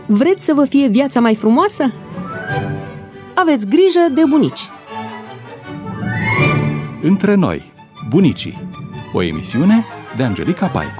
Vreți să vă fie viața mai frumoasă? Aveți grijă de bunici! Între noi, bunicii. O emisiune de Angelica Paicu.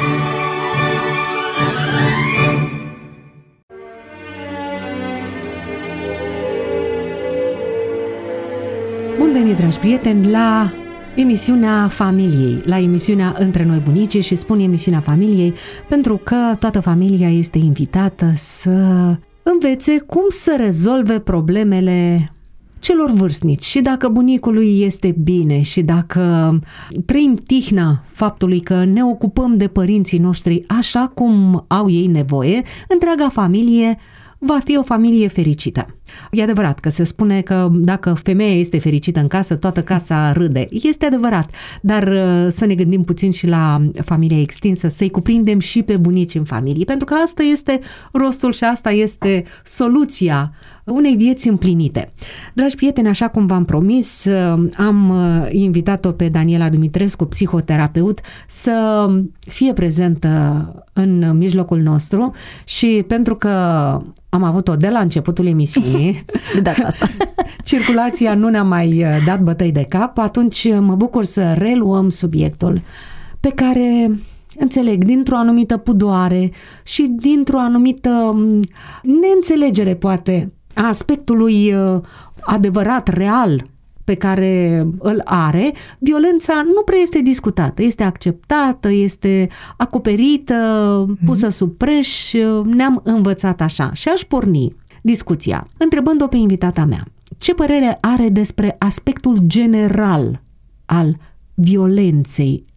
Bun venit, dragi prieteni, la emisiunea familiei, la emisiunea Între noi, bunicii, și spun emisiunea familiei pentru că toată familia este invitată să învețe cum să rezolve problemele celor vârstnici. Și dacă bunicului este bine și dacă trăim tihna faptului că ne ocupăm de părinții noștri așa cum au ei nevoie, întreaga familie va fi o familie fericită. E adevărat că se spune că dacă femeia este fericită în casă, toată casa râde. Este adevărat, dar să ne gândim puțin și la familia extinsă, să-i cuprindem și pe bunici în familie, pentru că asta este rostul și asta este soluția unei vieți împlinite. Dragi prieteni, așa cum v-am promis, am invitat-o pe Daniela Dumitrescu, psihoterapeut, să fie prezentă în mijlocul nostru și pentru că am avut-o de la începutul emisiunii, de data asta, circulația nu ne-a mai dat bătăi de cap, atunci mă bucur să reluăm subiectul pe care, înțeleg, dintr-o anumită pudoare și dintr-o anumită neînțelegere, poate, a aspectului adevărat, real, pe care îl are, violența nu prea este discutată, este acceptată, este acoperită, pusă sub preș, ne-am învățat așa. Și aș porni discuția întrebând-o pe invitata mea. Ce părere are despre aspectul general al violenței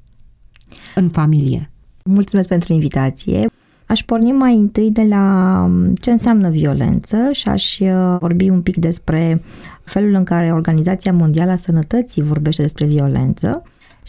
în familie? Mulțumesc pentru invitație. Aș porni mai întâi de la ce înseamnă violență și aș vorbi un pic despre felul în care Organizația Mondială a Sănătății vorbește despre violență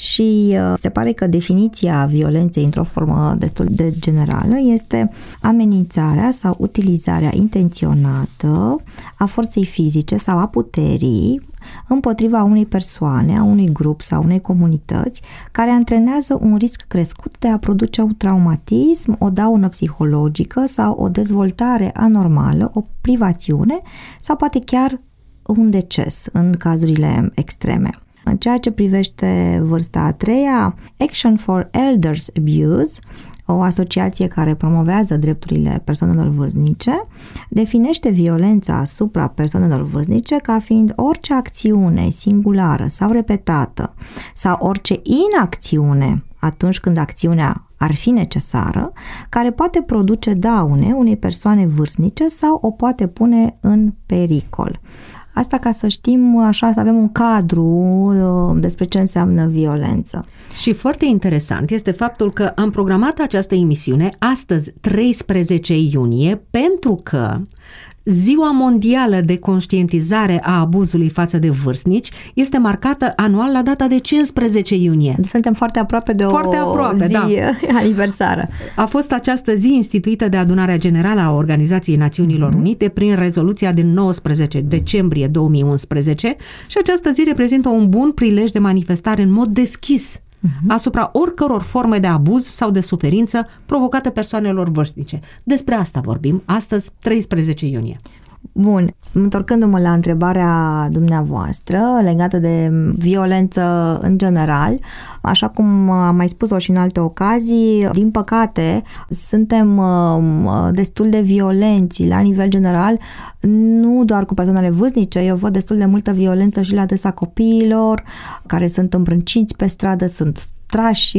și se pare că definiția violenței într-o formă destul de generală este amenințarea sau utilizarea intenționată a forței fizice sau a puterii împotriva unei persoane, a unui grup sau unei comunități care antrenează un risc crescut de a produce un traumatism, o daună psihologică sau o dezvoltare anormală, o privațiune sau poate chiar un deces în cazurile extreme. În ceea ce privește vârsta a treia, Action for Elders Abuse, o asociație care promovează drepturile persoanelor vârstnice, definește violența asupra persoanelor vârstnice ca fiind orice acțiune singulară sau repetată sau orice inacțiune atunci când acțiunea ar fi necesară, care poate produce daune unei persoane vârstnice sau o poate pune în pericol. Asta ca să știm, așa, să avem un cadru despre ce înseamnă violență. Și foarte interesant este faptul că am programat această emisiune astăzi, 13 iunie, pentru că Ziua Mondială de Conștientizare a Abuzului față de vârstnici este marcată anual la data de 15 iunie. Suntem foarte aproape de o zi aniversară. A fost această zi instituită de Adunarea Generală a Organizației Națiunilor Unite prin rezoluția din 19 decembrie 2011 și această zi reprezintă un bun prilej de manifestare în mod deschis asupra oricăror forme de abuz sau de suferință provocate persoanelor vârstnice. Despre asta vorbim astăzi, 13 iunie. Bun, întorcându-mă la întrebarea dumneavoastră legată de violență în general, așa cum am mai spus-o și în alte ocazii, din păcate suntem destul de violenți la nivel general, nu doar cu persoanele vârstnice, eu văd destul de multă violență și la adresa copiilor care sunt îmbrânciți pe stradă, sunt trași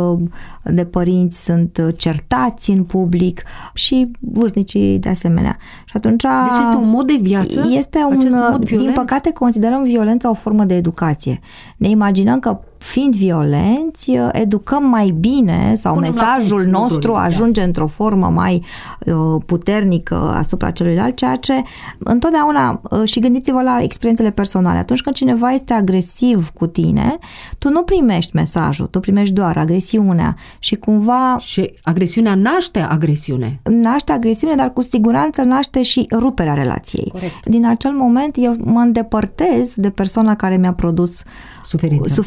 de părinți, sunt certați în public și vârstnicii de asemenea. Și atunci deci este un mod de viață? Este din păcate considerăm violența o formă de educație. Ne imaginăm că fiind violenți, educăm mai bine sau mesajul nostru ajunge într-o formă mai puternică asupra celuilalt, ceea ce întotdeauna, și gândiți-vă la experiențele personale, atunci când cineva este agresiv cu tine, tu nu primești mesajul, tu primești doar agresiunea și cumva... Și agresiunea naște agresiune. Naște agresiune, dar cu siguranță naște și ruperea relației. Corect. Din acel moment eu mă îndepărtez de persoana care mi-a produs suferință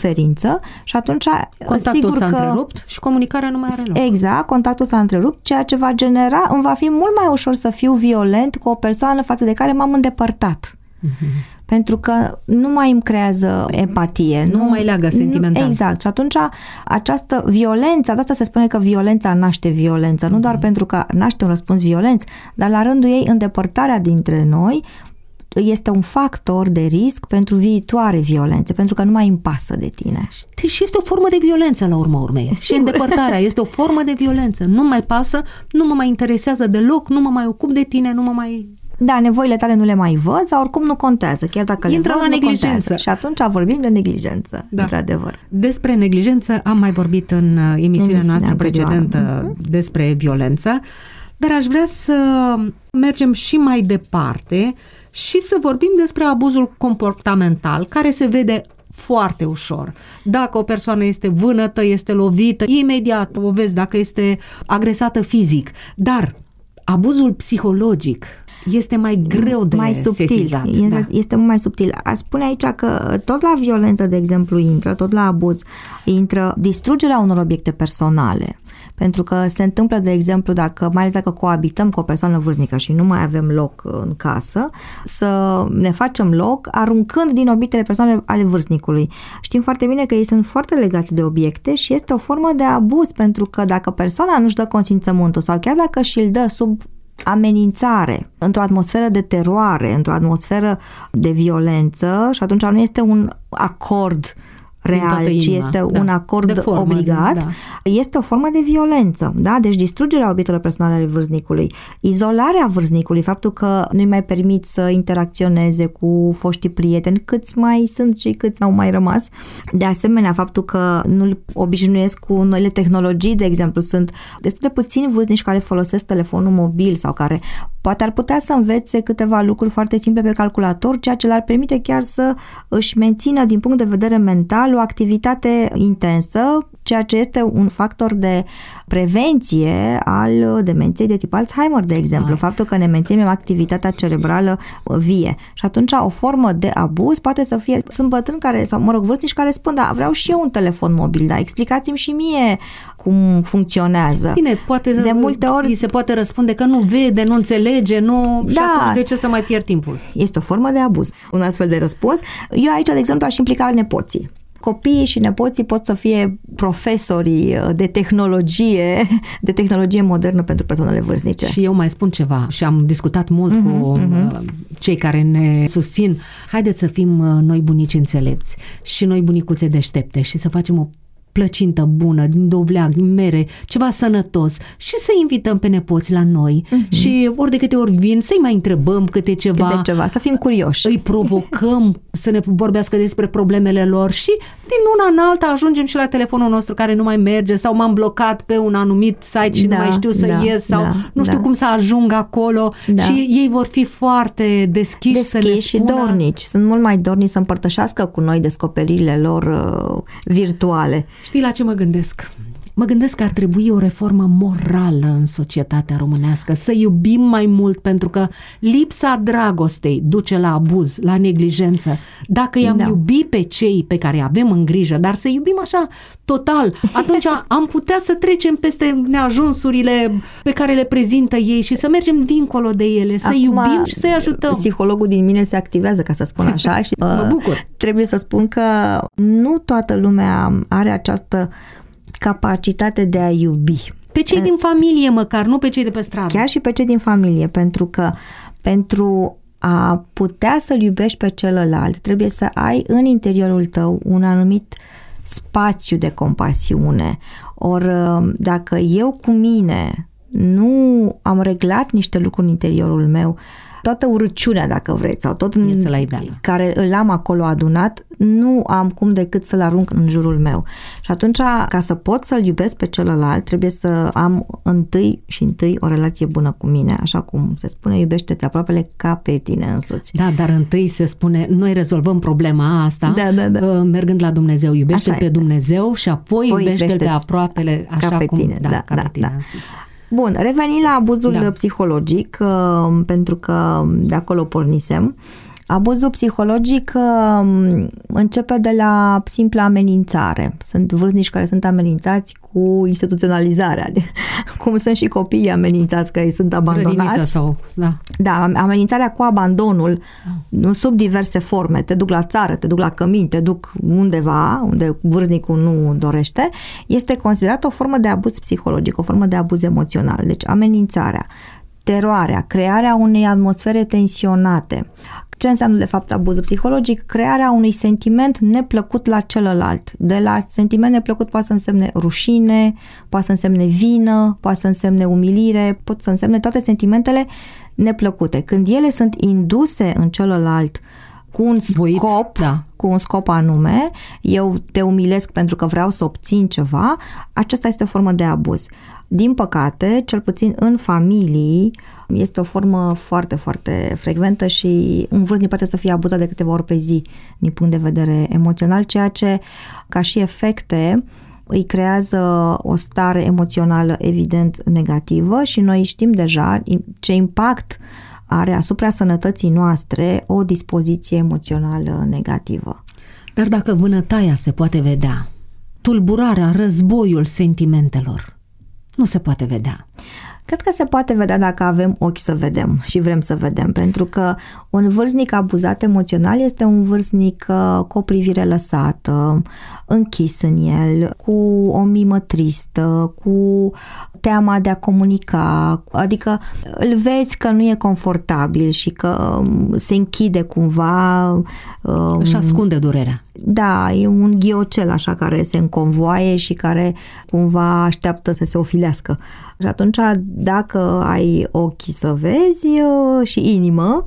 violență și atunci contactul sigur s-a că întrerupt și comunicarea nu mai are loc. Exact, contactul s-a întrerupt, ceea ce îmi va fi mult mai ușor să fiu violent cu o persoană față de care m-am îndepărtat. Pentru că nu mai îmi creează empatie. Nu mai leagă sentimental. Exact. Și atunci această violență, de asta se spune că violența naște violență, nu doar pentru că naște un răspuns violent, dar la rândul ei îndepărtarea dintre noi este un factor de risc pentru viitoare violențe, pentru că nu mai îmi pasă de tine. Și este o formă de violență la urma urmei. Și îndepărtarea este o formă de violență. Nu mai pasă, nu mă mai interesează deloc, nu mă mai ocup de tine, nu mă mai... Da, nevoile tale nu le mai văd sau oricum nu contează, chiar dacă intră le văd, la nu neglijență. Contează. Și atunci vorbim de neglijență, într-adevăr. Despre neglijență am mai vorbit în emisiunea noastră precedentă despre violență, dar aș vrea să mergem și mai departe și să vorbim despre abuzul comportamental, care se vede foarte ușor. Dacă o persoană este vânătă, este lovită, imediat o vezi dacă este agresată fizic. Dar abuzul psihologic este mai greu de sesizat. Este mult mai subtil. Aș spune aici că tot la violență, de exemplu, tot la abuz, intră distrugerea unor obiecte personale. Pentru că se întâmplă, de exemplu, mai ales dacă coabităm cu o persoană vârstnică și nu mai avem loc în casă, să ne facem loc aruncând din obiectele personale ale vârstnicului. Știm foarte bine că ei sunt foarte legați de obiecte și este o formă de abuz, pentru că dacă persoana nu-și dă consimțământul sau chiar dacă și-l dă sub amenințare, într-o atmosferă de teroare, într-o atmosferă de violență, și atunci nu este un acord real, ci este un acord obligat, este o formă de violență. Da? Deci distrugerea obiectelor personale ale vârstnicului, izolarea vârstnicului, faptul că nu-i mai permit să interacționeze cu foștii prieteni, câți mai sunt și câți au mai rămas. De asemenea, faptul că nu-l obișnuiesc cu noile tehnologii, de exemplu, sunt destul de puțini vârstnici care folosesc telefonul mobil sau care poate ar putea să învețe câteva lucruri foarte simple pe calculator, ceea ce le-ar permite chiar să își mențină din punct de vedere mental o activitate intensă, ceea ce este un factor de prevenție al demenței de tip Alzheimer, de exemplu. Faptul că ne menținem activitatea cerebrală vie. Și atunci o formă de abuz poate să fie, sunt bătrâni care, sau vârstnici care spun, da, vreau și eu un telefon mobil, da, explicați-mi și mie cum funcționează. Bine, poate de multe ori se poate răspunde că nu vede, nu înțelege, și atunci de ce să mai pierd timpul? Este o formă de abuz. Un astfel de răspuns. Eu aici, de exemplu, aș implica nepoții. Copiii și nepoții pot să fie profesorii de tehnologie modernă pentru persoanele vârstnice. Și eu mai spun ceva și am discutat mult cu cei care ne susțin. Haideți să fim noi bunici înțelepți și noi bunicuțe deștepte și să facem o plăcintă bună, din dovleac, din mere, ceva sănătos și să invităm pe nepoți la noi și ori de câte ori vin să-i mai întrebăm câte ceva, să fim curioși. Îi provocăm să ne vorbească despre problemele lor și din una în alta ajungem și la telefonul nostru care nu mai merge sau m-am blocat pe un anumit site și nu mai știu să ies sau nu știu cum să ajung acolo și ei vor fi foarte deschiși să ne și dornici. Sunt mult mai dornici să împărtășească cu noi descoperirile lor virtuale. Știi la ce mă gândesc? Mă gândesc că ar trebui o reformă morală în societatea românească, să iubim mai mult, pentru că lipsa dragostei duce la abuz, la neglijență. Dacă i-am iubi pe cei pe care îi avem în grijă, dar să iubim așa total, atunci am putea să trecem peste neajunsurile pe care le prezintă ei și să mergem dincolo de ele, să iubim și să-i ajutăm. Psihologul din mine se activează, ca să spun așa, și mă bucur. Trebuie să spun că nu toată lumea are această capacitate de a iubi. Pe cei din familie măcar, nu pe cei de pe stradă. Chiar și pe cei din familie, pentru că pentru a putea să-l iubești pe celălalt, trebuie să ai în interiorul tău un anumit spațiu de compasiune. Ori dacă eu cu mine nu am reglat niște lucruri în interiorul meu, toată urăciunea, dacă vreți, sau tot care îl am acolo adunat, nu am cum decât să-l arunc în jurul meu. Și atunci, ca să pot să-l iubesc pe celălalt, trebuie să am întâi o relație bună cu mine, așa cum se spune, iubește-ți aproapele ca pe tine însuți. Da, dar întâi se spune, noi rezolvăm problema asta, mergând la Dumnezeu, iubește pe Dumnezeu și apoi iubește-l pe aproapele așa ca pe tine, ca pe tine însuți. Bun, revenind la abuzul psihologic, pentru că de acolo pornisem, Abuzul psihologic începe de la simpla amenințare. Sunt vârstnici care sunt amenințați cu instituționalizarea, cum sunt și copiii amenințați că ei sunt abandonați. Grădinița sau, da. Da, amenințarea cu abandonul sub diverse forme. Te duc la țară, te duc la cămin, te duc undeva unde vârstnicul nu dorește, este considerată o formă de abuz psihologic, o formă de abuz emoțional. Deci amenințarea, teroarea, crearea unei atmosfere tensionate. Ce înseamnă de fapt abuzul psihologic? Crearea unui sentiment neplăcut la celălalt. De la sentiment neplăcut poate să însemne rușine, poate să însemne vină, poate să însemne umilire, pot să însemne toate sentimentele neplăcute. Când ele sunt induse în celălalt cu un scop, cu un scop anume, eu te umilesc pentru că vreau să obțin ceva, aceasta este o formă de abuz. Din păcate, cel puțin în familii, este o formă foarte, foarte frecventă și un vârstnic poate să fie abuzat de câteva ori pe zi din punct de vedere emoțional, ceea ce, ca și efecte, îi creează o stare emoțională evident negativă și noi știm deja ce impact are asupra sănătății noastre o dispoziție emoțională negativă. Dar dacă vânătaia se poate vedea, tulburarea, războiul sentimentelor, nu se poate vedea. Cred că se poate vedea dacă avem ochi să vedem și vrem să vedem, pentru că un vârstnic abuzat emoțional este un vârstnic cu o privire lăsată, închis în el, cu o mimă tristă, cu teama de a comunica, adică îl vezi că nu e confortabil și că se închide cumva. Își ascunde durerea. Da, e un ghiocel așa care se înconvoaie și care cumva așteaptă să se ofilească. Și atunci, dacă ai ochi să vezi și inimă,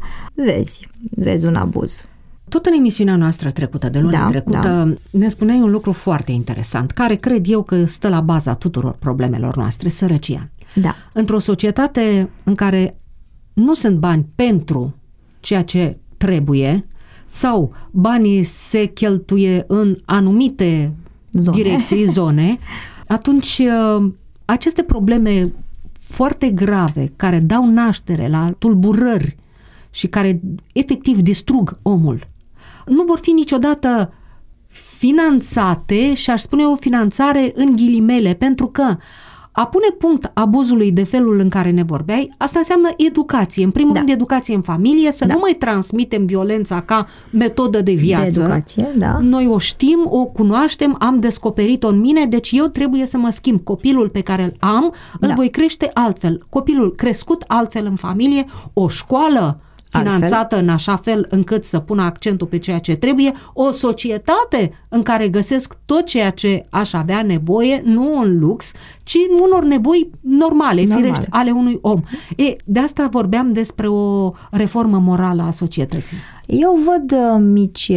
vezi un abuz. Tot în emisiunea noastră trecută, de luna trecută, ne spuneai un lucru foarte interesant, care cred eu că stă la baza tuturor problemelor noastre, sărăcia. Da. Într-o societate în care nu sunt bani pentru ceea ce trebuie, sau banii se cheltuie în anumite direcții, zone, atunci aceste probleme foarte grave care dau naștere la tulburări și care efectiv distrug omul, nu vor fi niciodată finanțate și aș spune o finanțare în ghilimele, pentru că a pune punct abuzului de felul în care ne vorbeai, asta înseamnă educație. În primul rând, educație în familie, să nu mai transmitem violența ca metodă de viață. De educație, da. Noi o știm, o cunoaștem, am descoperit-o în mine, deci eu trebuie să mă schimb. Copilul pe care îl am, îl voi crește altfel. Copilul crescut altfel în familie, o școală finanțată în așa fel încât să pună accentul pe ceea ce trebuie, o societate în care găsesc tot ceea ce aș avea nevoie, nu în lux, ci unor nevoi normale, firești, ale unui om. De asta vorbeam despre o reformă morală a societății. Eu văd mici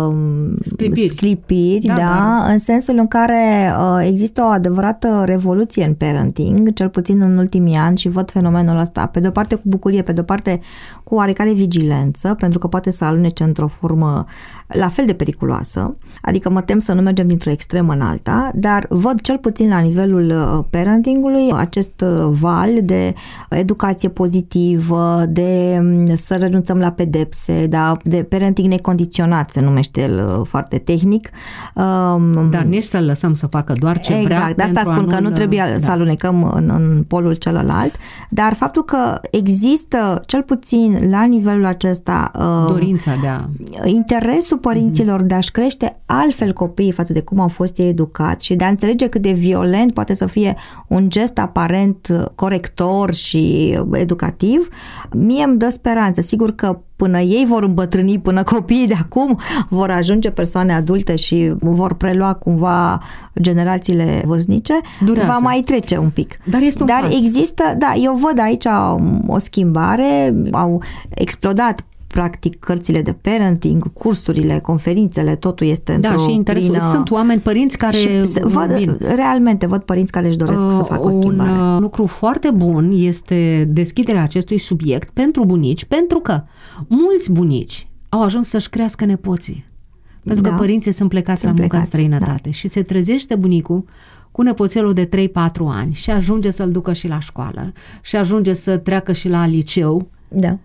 sclipiri, în sensul în care există o adevărată revoluție în parenting, cel puțin în ultimii ani, și văd fenomenul ăsta, pe de-o parte cu bucurie, pe de-o parte cu oarecare vigilență, pentru că poate să alunece într-o formă la fel de periculoasă, adică mă tem să nu mergem dintr-o extremă în alta, dar văd cel puțin la nivelul parentingului acest val de educație pozitivă, de să renunțăm la pedepse, de parenting necondiționat, se numește el foarte tehnic. Dar nici să-l lăsăm să facă doar ce vrea. Exact, de asta spun că nu trebuie să alunecăm în polul celălalt, dar faptul că există, cel puțin la nivelul acesta, dorința de a... interesul părinților de a-și crește altfel copiii față de cum au fost ei educați și de a înțelege cât de violent poate să fie un gest aparent corector și educativ, mie îmi dă speranță. Sigur că până ei vor îmbătrâni, până copiii de acum vor ajunge persoane adulte și vor prelua cumva generațiile vârstnice, va mai trece un pic. Dar este un pas. Există, eu văd aici o schimbare, au explodat practic cărțile de parenting, cursurile, conferințele, totul este într-o și interesul. plină... Sunt oameni, părinți care realmente văd părinți care își doresc să facă o schimbare. Un lucru foarte bun este deschiderea acestui subiect pentru bunici, pentru că mulți bunici au ajuns să-și crească nepoții. Pentru că părinții sunt plecați la muncă în străinătate și se trezește bunicul cu nepoțelul de 3-4 ani și ajunge să-l ducă și la școală și ajunge să treacă și la liceu.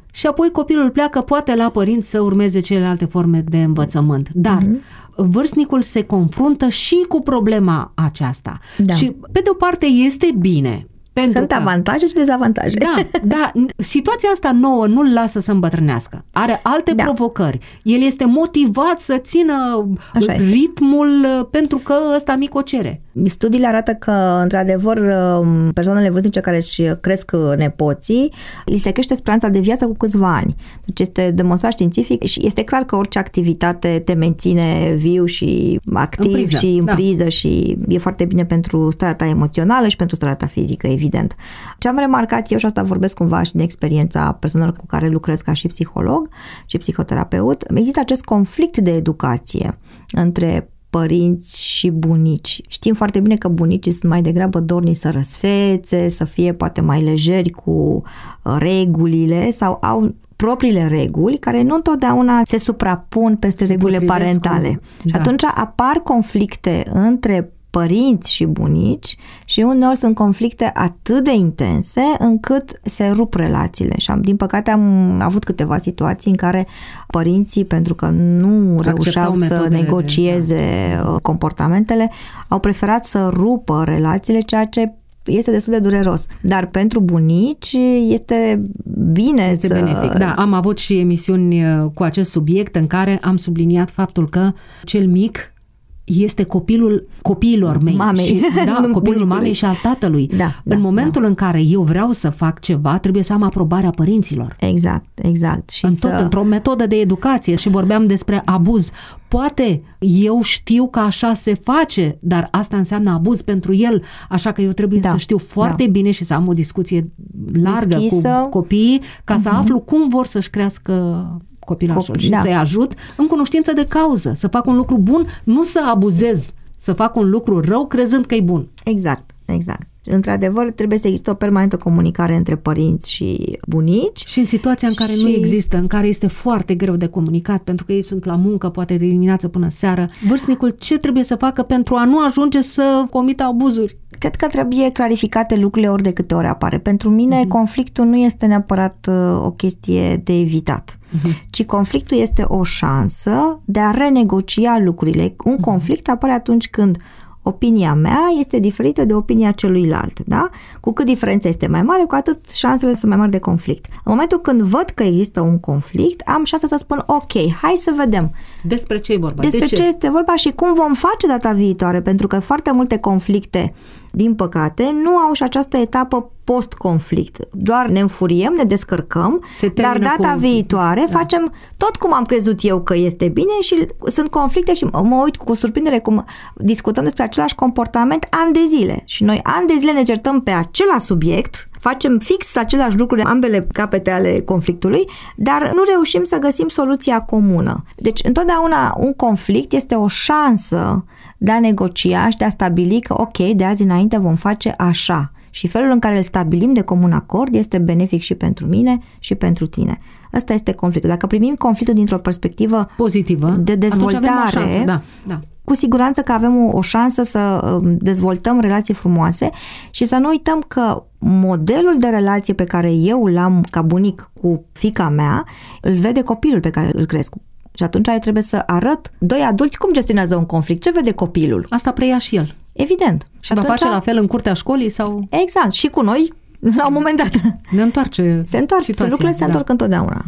și apoi copilul pleacă poate la părinți să urmeze celelalte forme de învățământ. Dar vârstnicul se confruntă și cu problema aceasta. Da. Și pe de o parte este bine. Sunt avantaje și dezavantaje. Da, situația asta nouă nu-l lasă să îmbătrânească. Are alte provocări. El este motivat să țină ritmul pentru că ăsta mic o cere. Studiile arată că, într-adevăr, persoanele vârstnice care își cresc nepoții, li se crește speranța de viață cu câțiva ani. Deci este demonstrat științific și este clar că orice activitate te menține viu și activ și în priză și e foarte bine pentru starea ta emoțională și pentru starea ta fizică, evident. Ce am remarcat eu, și asta vorbesc cumva și din experiența persoanelor cu care lucrez ca și psiholog și psihoterapeut, există acest conflict de educație între părinți și bunici. Știm foarte bine că bunicii sunt mai degrabă dornici să răsfețe, să fie poate mai lejeri cu regulile sau au propriile reguli care nu întotdeauna se suprapun peste regulile parentale. Și atunci apar conflicte între părinți și bunici și uneori sunt conflicte atât de intense încât se rup relațiile. Și din păcate am avut câteva situații în care părinții, pentru că nu reușeau să negocieze comportamentele, au preferat să rupă relațiile, ceea ce este destul de dureros. Dar pentru bunici este bine benefic. Da, am avut și emisiuni cu acest subiect în care am subliniat faptul că cel mic este copilul copiilor mei. Copilul mamei și al tatălui. În momentul în care eu vreau să fac ceva, trebuie să am aprobarea părinților. Exact. Și într-o metodă de educație. Și vorbeam despre abuz. Poate eu știu că așa se face, dar asta înseamnă abuz pentru el, așa că eu trebuie să știu foarte bine și să am o discuție largă cu copiii ca să aflu cum vor să-și crească copilașul și să-i ajut în cunoștință de cauză, să fac un lucru bun, nu să abuzez, să fac un lucru rău crezând că e bun. Exact. Într-adevăr, trebuie să existe o permanentă comunicare între părinți și bunici. Și în situația în care nu există, în care este foarte greu de comunicat, pentru că ei sunt la muncă, poate de dimineață până seară, vârstnicul ce trebuie să facă pentru a nu ajunge să comită abuzuri? Cred că trebuie clarificate lucrurile ori de câte ori apare. Pentru mine, conflictul nu este neapărat o chestie de evitat, ci conflictul este o șansă de a renegocia lucrurile. Un conflict apare atunci când opinia mea este diferită de opinia celuilalt, da? Cu cât diferența este mai mare, cu atât șansele sunt mai mari de conflict. În momentul când văd că există un conflict, am șansa să spun, ok, hai să vedem. Despre ce e vorba? Despre ce este vorba și cum vom face data viitoare, pentru că foarte multe conflicte, din păcate, nu au și această etapă post-conflict. Doar ne înfuriem, ne descărcăm, dar data viitoare facem tot cum am crezut eu că este bine și sunt conflicte și mă uit cu surprindere cum discutăm despre același comportament ani de zile. Și noi ani de zile ne certăm pe același subiect, facem fix același lucruri, ambele capete ale conflictului, dar nu reușim să găsim soluția comună. Deci, întotdeauna un conflict este o șansă de a negocia și de a stabili că, ok, de azi înainte vom face așa. Și felul în care îl stabilim de comun acord este benefic și pentru mine și pentru tine. Ăsta este conflictul. Dacă primim conflictul dintr-o perspectivă pozitivă, de dezvoltare, cu siguranță că avem o șansă să dezvoltăm relații frumoase și să nu uităm că modelul de relație pe care eu l-am ca bunic cu fiica mea, îl vede copilul pe care îl cresc. Și atunci eu trebuie să arăt doi adulți cum gestionează un conflict. Ce vede copilul? Asta preia și el. Evident. Și va face la fel în curtea școlii sau... Exact. Și cu noi, la un moment dat. Ne întoarce. Se întoarce. Lucrurile se întorc întotdeauna.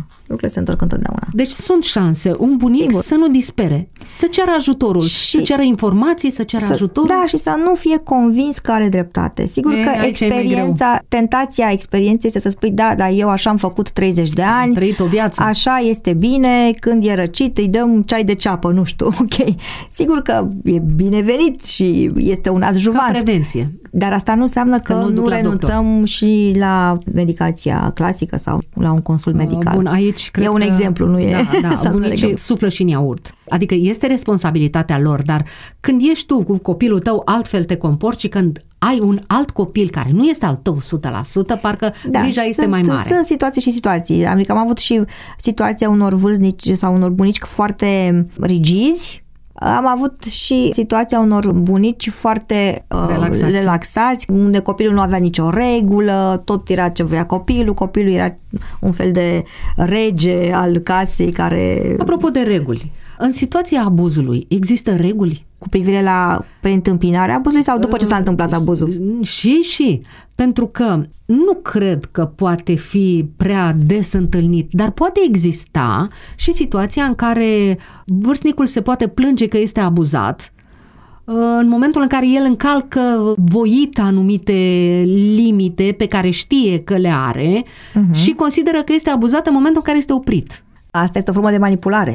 Deci sunt șanse. Un bunic să nu dispere. Să ceară ajutorul. Să ceară informații, să ceară ajutorul. Da, și să nu fie convins că are dreptate. Sigur că tentația experienței este să spui, da, eu așa am făcut 30 de ani. Am trăit o viață. Așa este bine, când e răcit îi dăm ceai de ceapă, nu știu, ok. Sigur că e binevenit și este un adjuvant. Ca prevenție. Dar asta nu înseamnă că nu renunțăm și la medicația clasică sau la un consult medical. Bun, aici cred e un exemplu, nu e? Da, bunicii suflă și în iaurt. Adică este responsabilitatea lor, dar când ești tu cu copilul tău, altfel te comporți și când ai un alt copil care nu este al tău 100%, parcă grija este mai mare. Sunt situații și situații. Adică am avut și situația unor vârstnici sau unor bunici foarte rigizi, Am avut și situația unor bunici foarte relaxați, unde copilul nu avea nicio regulă, tot era ce vrea copilul era un fel de rege al casei care... Apropo de reguli, în situația abuzului există reguli? Cu privire la preîntâmpinarea abuzului sau după ce s-a întâmplat abuzul? Și. Pentru că nu cred că poate fi prea des întâlnit, dar poate exista și situația în care vârstnicul se poate plânge că este abuzat în momentul în care el încalcă voit anumite limite pe care știe că le are și consideră că este abuzat în momentul în care este oprit. Asta este o formă de manipulare.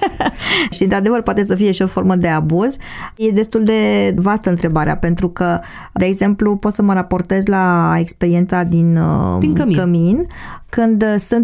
Și, într-adevăr, poate să fie și o formă de abuz. E destul de vastă întrebarea, pentru că, de exemplu, pot să mă raportez la experiența din cămin, când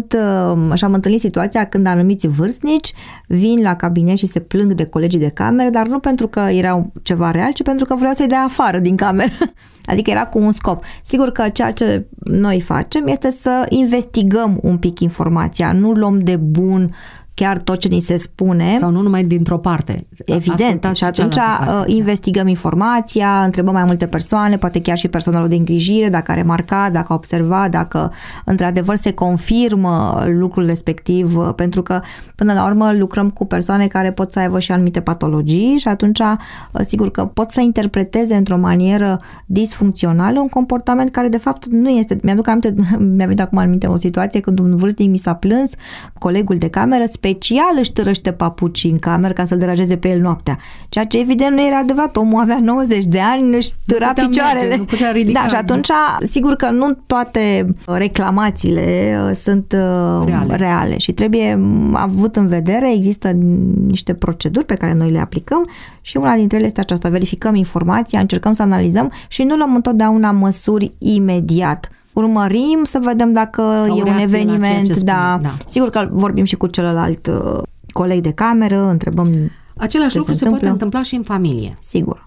am întâlnit situația când anumiți vârstnici vin la cabinet și se plâng de colegii de cameră, dar nu pentru că erau ceva real, ci pentru că vreau să-i dea afară din cameră. Adică era cu un scop. Sigur că ceea ce noi facem este să investigăm un pic informația, nu luăm de bun chiar tot ce ni se spune. Sau nu numai dintr-o parte. Evident. Și atunci investigăm informația, întrebăm mai multe persoane, poate chiar și personalul de îngrijire, dacă a remarcat, dacă a observat, dacă într-adevăr se confirmă lucrul respectiv, pentru că până la urmă lucrăm cu persoane care pot să aibă și anumite patologii și atunci sigur că pot să interpreteze într-o manieră disfuncțională un comportament care de fapt nu este. Mi-a venit acum în minte o situație când un vârstnic mi s-a plâns, colegul de cameră special își târăște papucii în cameră ca să-l deranjeze pe el noaptea. Ceea ce evident nu era adevărat. Omul avea 90 de ani, își târa picioarele. Nu putea ridica. Da, și atunci, sigur că nu toate reclamațiile sunt reale și trebuie avut în vedere, există niște proceduri pe care noi le aplicăm și una dintre ele este aceasta. Verificăm informația, încercăm să analizăm și nu luăm întotdeauna măsuri imediat. Urmărim să vedem dacă e un eveniment, da. Sigur că vorbim și cu celălalt coleg de cameră, același lucru se poate întâmpla și în familie. Sigur.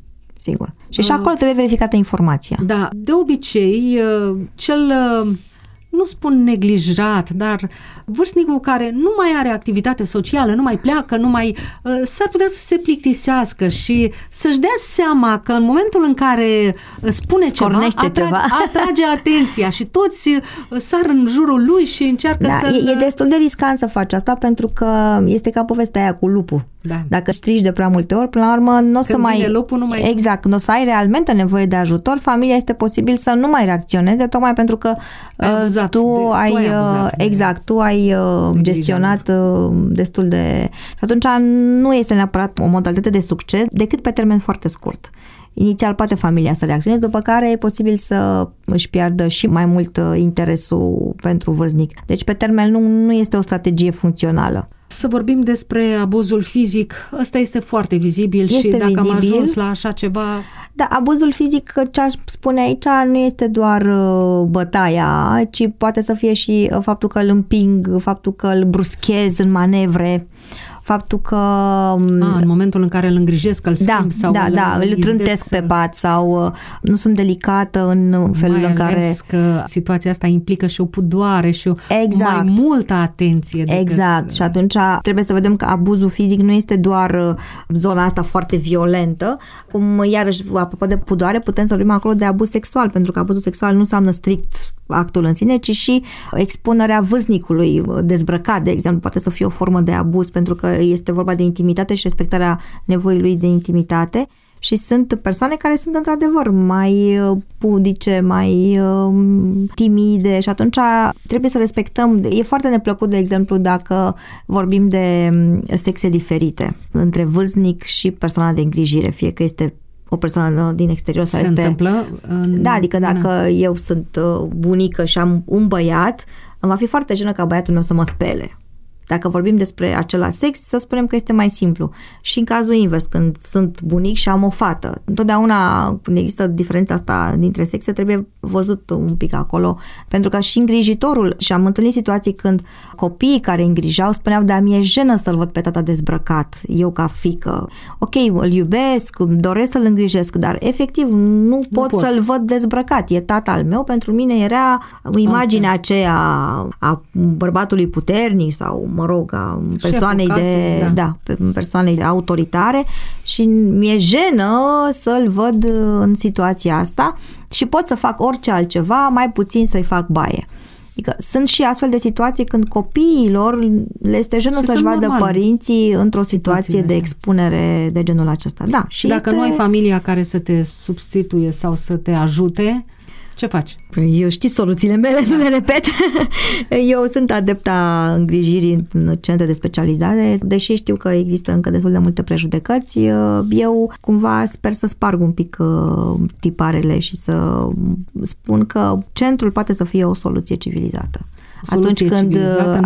Și acolo trebuie verificată informația. Da, de obicei, nu spun neglijat, dar vârstnicul care nu mai are activitate socială, nu mai pleacă, s-ar putea să se plictisească și să-și dea seama că în momentul în care spune ceva, atrage atenția și toți sar în jurul lui și încearcă să... E destul de riscant să faci asta pentru că este ca povestea aia cu lupul. Da. Dacă strigi de prea multe ori, până la urmă nu o să mai... lupul, nu mai... Exact, nu o să ai realmente nevoie de ajutor, familia este posibil să nu mai reacționeze, tocmai pentru că tu ai gestionat destul de... Și atunci nu este neapărat o modalitate de succes, decât pe termen foarte scurt. Inițial poate familia să reacționeze, după care e posibil să își piardă și mai mult interesul pentru vârstnic. Deci pe termen lung nu este o strategie funcțională. Să vorbim despre abuzul fizic. Ăsta este foarte vizibil și dacă am ajuns la așa ceva... Da, abuzul fizic, ce aș spune aici, nu este doar bătaia, ci poate să fie și faptul că îl împing, faptul că îl bruschez în manevre, faptul că... în momentul în care îl îngrijesc, că îl schimb sau îl trântesc pe pat sau nu sunt delicată în felul în care... Mai ales că situația asta implică și o pudoare și mai multă atenție. Exact. Și atunci trebuie să vedem că abuzul fizic nu este doar zona asta foarte violentă, cum iarăși, apropo de pudoare, putem să vorbim acolo de abuz sexual, pentru că abuzul sexual nu înseamnă strict actul în sine, ci și expunerea vârstnicului dezbrăcat, de exemplu, poate să fie o formă de abuz, pentru că este vorba de intimitate și respectarea nevoii lui de intimitate. Și sunt persoane care sunt într-adevăr mai pudice, mai timide și atunci trebuie să respectăm. E foarte neplăcut, de exemplu, dacă vorbim de sexe diferite între vârstnic și persoana de îngrijire, fie că este o persoană din exterior sau este... întâmplă? Da, adică dacă eu sunt bunică și am un băiat, îmi va fi foarte jenă ca băiatul meu să mă spele. Dacă vorbim despre același sex, să spunem că este mai simplu. Și în cazul invers, când sunt bunic și am o fată, întotdeauna când există diferența asta dintre sexe, trebuie văzut un pic acolo, pentru că și îngrijitorul, și am întâlnit situații când copiii care îngrijau spuneau, da, mi-e jenă să-l văd pe tata dezbrăcat, eu ca fiică. Ok, îl iubesc, doresc să-l îngrijesc, dar efectiv nu pot să-l văd dezbrăcat. E tata al meu, pentru mine era imaginea aceea a bărbatului puternic sau a persoanei persoanei autoritare și mi-e jenă să-l văd în situația asta și pot să fac orice altceva, mai puțin să-i fac baie. Adică sunt și astfel de situații când copiilor le este jenă să-și vadă părinții într-o situație de expunere de genul acesta. Da, și dacă nu ai familia care să te substituie sau să te ajute, ce faci? Eu știți soluțiile mele, nu le repet. Eu sunt adepta îngrijirii în centre de specializare, deși știu că există încă destul de multe prejudecăți. Eu cumva sper să sparg un pic tiparele și să spun că centrul poate să fie o soluție civilizată. Atunci când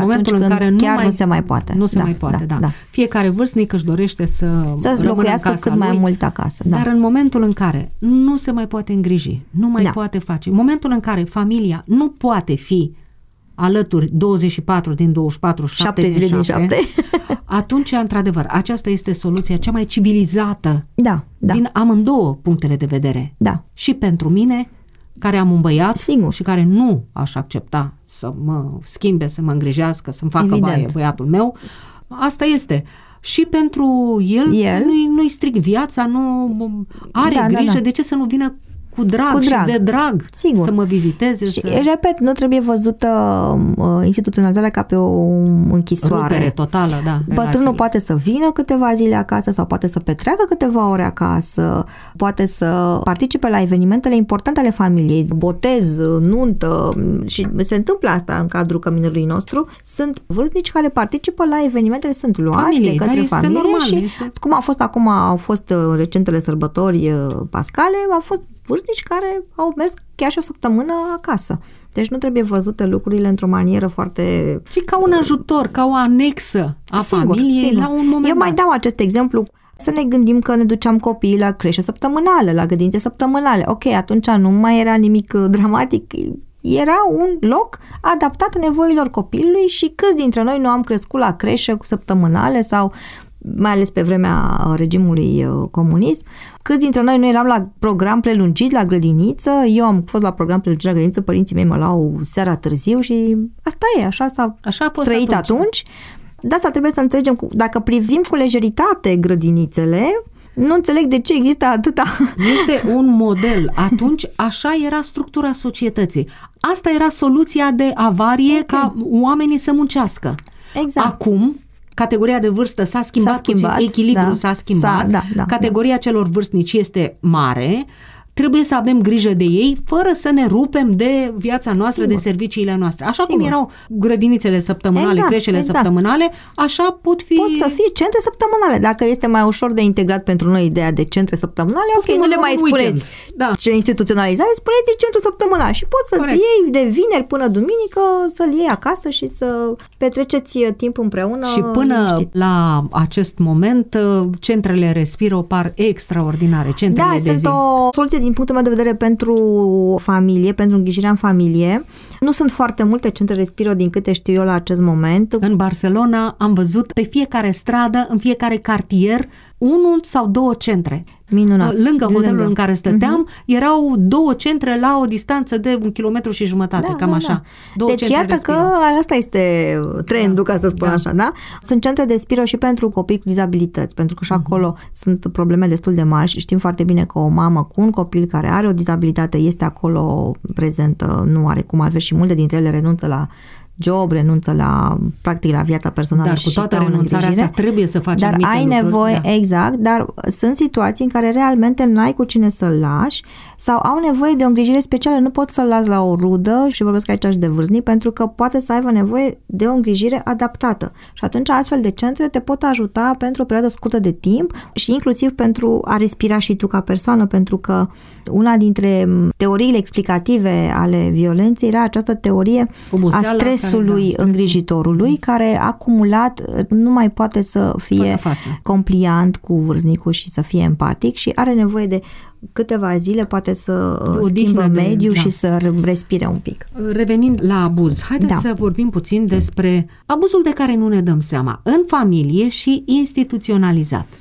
nu se mai poate. Nu se mai poate, da. Fiecare vârstnic își dorește să locuiască cât mai mult acasă. Da. Dar în momentul în care nu se mai poate îngriji, nu mai poate face, în momentul în care familia nu poate fi alături 24 din 24, 7 din 7, atunci, într-adevăr, aceasta este soluția cea mai civilizată din amândouă punctele de vedere. Da. Și pentru mine, care am un băiat și care nu aș accepta să mă schimbe, să mă îngrijească, să-mi facă baie băiatul meu, asta este. Și pentru el nu-i stric viața, nu are grijă, de ce să nu vină cu drag și de drag să mă viziteze. Și, repet, nu trebuie văzută instituționalizarea ca pe o închisoare. Rupere totală, Bătrânul poate să vină câteva zile acasă sau poate să petreacă câteva ore acasă, poate să participe la evenimentele importante ale familiei, botez, nuntă, și se întâmplă asta în cadrul căminului nostru. Sunt vârstnici care participă la evenimentele, sunt luați de către familie normal, și cum a fost acum, au fost recentele sărbători pascale, au fost vârstnici care au mers chiar și o săptămână acasă. Deci nu trebuie văzute lucrurile într-o manieră foarte... Ci ca un ajutor, ca o anexă a familiei la un moment Eu mai dau acest exemplu. Să ne gândim că ne duceam copiii la creșe săptămânale, la grădinițe săptămânale. Ok, atunci nu mai era nimic dramatic. Era un loc adaptat nevoilor copilului și câți dintre noi nu am crescut la creșe săptămânale sau mai ales pe vremea regimului comunist. Câți dintre noi nu eram la program prelungit la grădiniță? Eu am fost la program prelungit la grădiniță, părinții mei mă luau seara târziu și asta e, așa a trăit atunci. De asta trebuie să înțelegem, dacă privim cu lejeritate grădinițele, nu înțeleg de ce există atâta... Este un model. Atunci așa era structura societății. Asta era soluția de avarie, ca oamenii să muncească. Exact. Acum categoria de vârstă s-a schimbat puțin, echilibrul s-a schimbat, categoria celor vârstnici este mare, trebuie să avem grijă de ei fără să ne rupem de viața noastră, de serviciile noastre. Așa cum erau grădinițele săptămânale, creșele săptămânale, așa pot să fie centre săptămânale. Dacă este mai ușor de integrat pentru noi ideea de centre săptămânale, ok, nu le mai spuneți ce instituționalizare, spuneți centru săptămânal și poți să-ți iei de vineri până duminică, să-l iei acasă și să petreceți timp împreună. Și până la acest moment, centrele Respiro par extraordinare, centrele de zi. Sunt o soluție din punctul meu de vedere pentru familie, pentru îngrijirea în familie. Nu sunt foarte multe centre Respiro din câte știu eu la acest moment. În Barcelona am văzut pe fiecare stradă, în fiecare cartier, 1 sau 2 centre. Minunat. Lângă hotelul în care stăteam, erau 2 centre la o distanță de 1,5 km, cam așa. Deci iată Respiro. Că asta este trendul, ca să spun așa, da? Sunt centre de Respiro și pentru copii cu dizabilități, pentru că și acolo sunt probleme destul de mari și știm foarte bine că o mamă cu un copil care are o dizabilitate este acolo prezentă, nu are cum avea și multe dintre ele renunță la job, renunță la, practic, la viața personală. Dar cu toată renunțarea asta trebuie să facem anumite lucruri. Dar ai nevoie, exact, dar sunt situații în care realmente n-ai cu cine să-l lași sau au nevoie de o îngrijire specială, nu poți să-l lași la o rudă, și vorbesc aici și de vârstnic, pentru că poate să aibă nevoie de o îngrijire adaptată. Și atunci astfel de centre te pot ajuta pentru o perioadă scurtă de timp și inclusiv pentru a respira și tu ca persoană, pentru că una dintre teoriile explicative ale violenței era această teorie a stresului îngrijitorului, care acumulat nu mai poate să fie compliant cu vârstnicul și să fie empatic și are nevoie de câteva zile, poate să schimbă mediul și să respire un pic. Revenind la abuz, haideți să vorbim puțin despre abuzul de care nu ne dăm seama în familie și instituționalizat.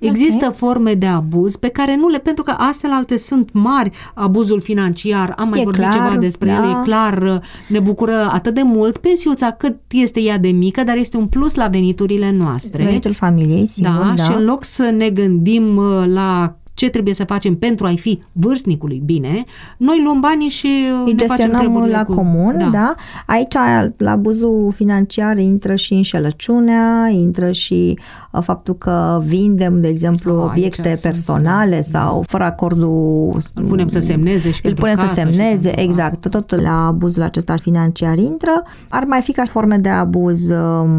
Există forme de abuz pe care nu le, pentru că astea sunt mari, abuzul financiar, am mai vorbit ceva despre el, e clar, ne bucură atât de mult, pensiuța cât este ea de mică, dar este un plus la veniturile noastre. Venitul familiei, sigur, da. Și în loc să ne gândim la ce trebuie să facem pentru a-i fi vârstnicului bine, noi luăm banii și îi ne facem treburile la comun, da. Aici, la abuzul financiar, intră și înșelăciunea, intră și faptul că vindem, de exemplu, obiecte personale sau fără acordul... Îl punem să semneze și pentru casă. Îl punem să semneze, exact. Tot la abuzul acesta financiar intră. Ar mai fi ca forme de abuz.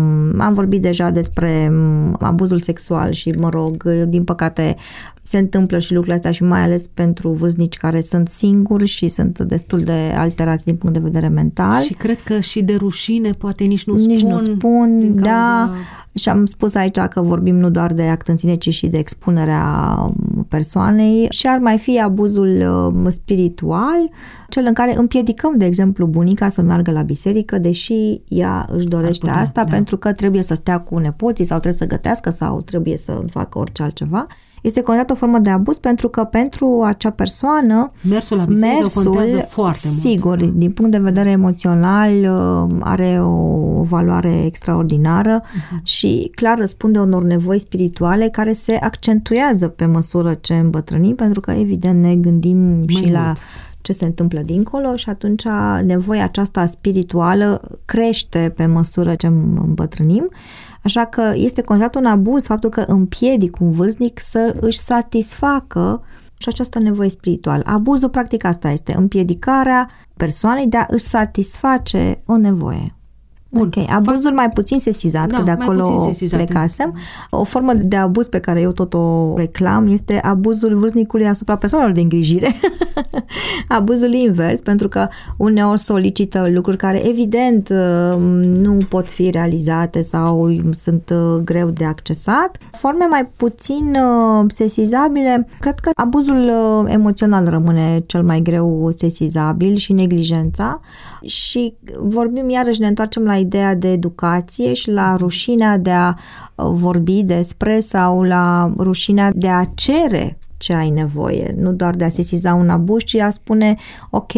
Am vorbit deja despre abuzul sexual și, din păcate, se întâmplă și lucrurile astea și mai ales pentru vârstnici care sunt singuri și sunt destul de alterați din punct de vedere mental. Și cred că și de rușine poate nici nu spun, da. Și am spus aici că vorbim nu doar de act în sine, ci și de expunerea persoanei. Și ar mai fi abuzul spiritual, cel în care împiedicăm, de exemplu, bunica să meargă la biserică, deși ea își dorește asta, pentru că trebuie să stea cu nepoții sau trebuie să gătească sau trebuie să facă orice altceva. Este considerat o formă de abuz pentru că pentru acea persoană mersul la biserică contează foarte mult. Sigur, din punct de vedere emoțional are o valoare extraordinară și clar răspunde unor nevoi spirituale care se accentuează pe măsură ce îmbătrânim, pentru că evident ne gândim și la ce se întâmplă dincolo și atunci nevoia aceasta spirituală crește pe măsură ce îmbătrânim. Așa că este considerat un abuz faptul că împiedic un vârstnic să își satisfacă și această nevoie spirituală. Abuzul, practic, asta este împiedicarea persoanei de a își satisface o nevoie. Bun. Ok, abuzul mai puțin sesizat, că de acolo plecasem. O formă de abuz pe care eu tot o reclam este abuzul vârstnicului asupra persoanelor de îngrijire. Abuzul invers, pentru că uneori solicită lucruri care evident nu pot fi realizate sau sunt greu de accesat. Forme mai puțin sesizabile, cred că abuzul emoțional rămâne cel mai greu sesizabil și neglijența. Și vorbim, iarăși ne întoarcem la ideea de educație și la rușinea de a vorbi despre sau la rușinea de a cere ce ai nevoie, nu doar de a sesiza un abuz, ci a spune ok,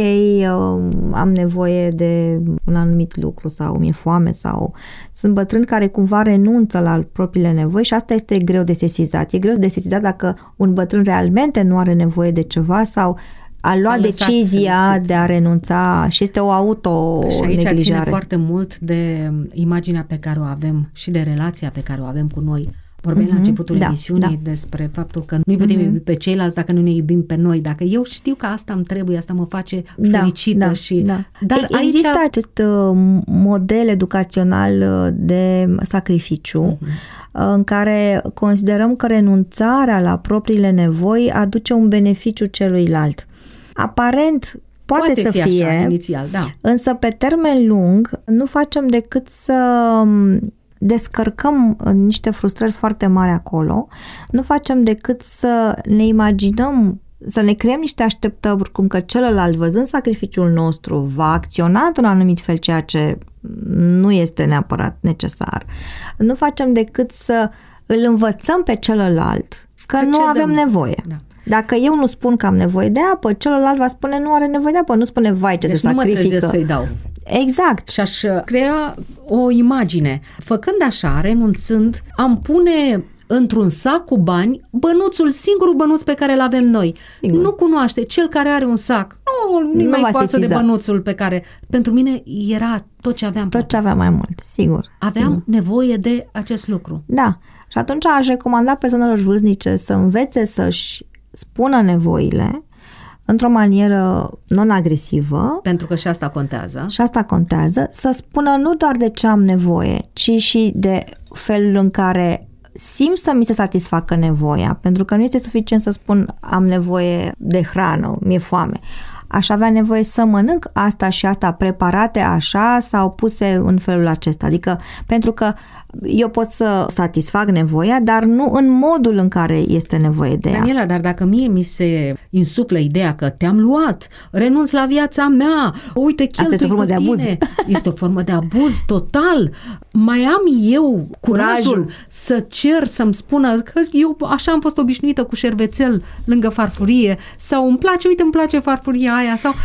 am nevoie de un anumit lucru sau mi-e foame sau sunt bătrâni care cumva renunță la propriile nevoi și asta este greu de sesizat. E greu de sesizat dacă un bătrân realmente nu are nevoie de ceva sau a luat decizia de a renunța și este o auto-neglijare. Și aici ține foarte mult de imaginea pe care o avem și de relația pe care o avem cu noi. Vorbeam la începutul emisiunii despre faptul că nu putem iubi pe ceilalți dacă nu ne iubim pe noi. Dacă eu știu că asta îmi trebuie, asta mă face fericită. Dar există acest model educațional de sacrificiu în care considerăm că renunțarea la propriile nevoi aduce un beneficiu celuilalt. Aparent poate să fie, așa, inițial, însă pe termen lung nu facem decât să descărcăm niște frustrări foarte mari acolo, nu facem decât să ne imaginăm, să ne creăm niște așteptări cum că celălalt, văzând sacrificiul nostru, va acționa într-un anumit fel, ceea ce nu este neapărat necesar. Nu facem decât să îl învățăm pe celălalt că nu avem nevoie. Dacă eu nu spun că am nevoie de apă, celălalt va spune nu are nevoie de apă, nu spune vai ce se sacrifică. Nu mă trezesc să-i dau. Exact. Și aș crea o imagine. Făcând așa, renunțând, am pune într-un sac cu bani singurul bănuț pe care îl avem noi. Sigur. Nu cunoaște cel care are un sac. Nu mai pasă de bănuțul pe care... Pentru mine era tot ce aveam. Tot ce aveam mai mult, sigur. Aveam nevoie de acest lucru. Da. Și atunci aș recomanda persoanelor vârstnice să învețe să-și spună nevoile într-o manieră non-agresivă. Pentru că și asta contează. Și asta contează. Să spună nu doar de ce am nevoie, ci și de felul în care simt să mi se satisfacă nevoia. Pentru că nu este suficient să spun am nevoie de hrană, mi-e foame. aș avea nevoie să mănânc asta și asta preparate așa sau puse în felul acesta. Adică pentru că eu pot să satisfac nevoia, dar nu în modul în care este nevoie de ea. Daniela, dar dacă mie mi se insuflă ideea că te-am luat, renunț la viața mea, uite, cheltui cu tine. Este o formă de abuz total. Mai am eu curajul să cer să-mi spună că eu așa am fost obișnuită cu șervețel lângă farfurie sau îmi place farfuria aia sau